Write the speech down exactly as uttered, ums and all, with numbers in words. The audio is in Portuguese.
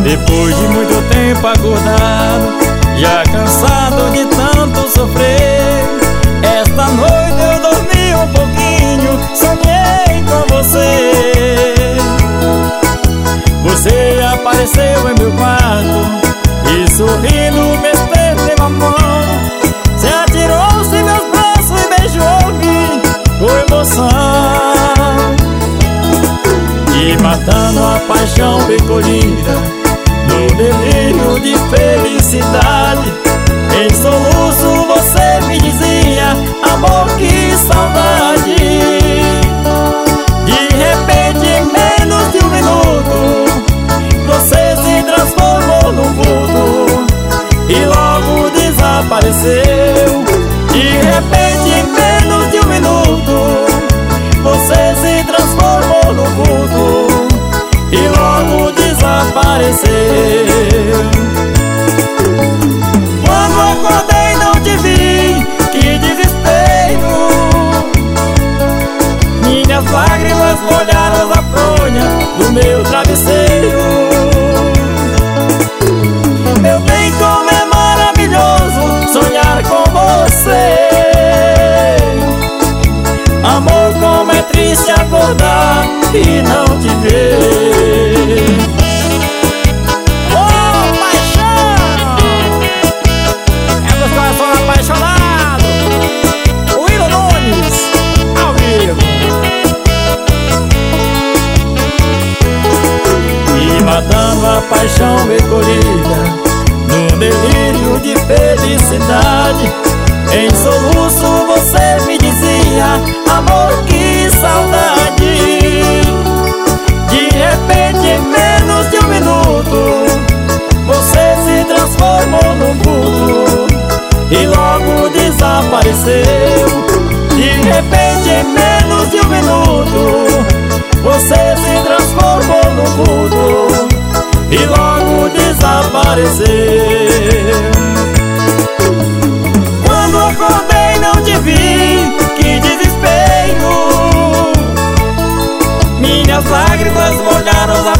Depois de muito tempo acordado, já cansado de tanto sofrer, esta noite eu dormi um pouquinho, sonhei com você. Você apareceu em meu quarto e sorrindo me estendeu a mão, se atirou-se em meus braços e beijou-me com emoção. E matando a paixão recolhida, no delírio de felicidade, em soluço você me dizia: amor, que saudade. De repente, em menos de um minuto, você se transformou num vulto e logo desapareceu. De repente, em menos de um minuto, você se transformou num vulto e logo desapareceu. Quando acordei não te vi, que desespero. Minhas lágrimas molharam a fronha do meu travesseiro. Meu bem, como é maravilhoso sonhar com você. Amor, como é triste acordar e não te ver. Oh, paixão! É dos corações apaixonados, o Willow Nunes, ao vivo. E matando a paixão recolhida, num delírio de felicidade, em soluço você me dizia: amor, que saudade. De repente, em menos de um minuto, você se transformou num vulto e logo desapareceu. De repente, em menos de um minuto, você se transformou num vulto e logo desapareceu. Acordei, não te vi, que desespero. Minhas lágrimas molharam a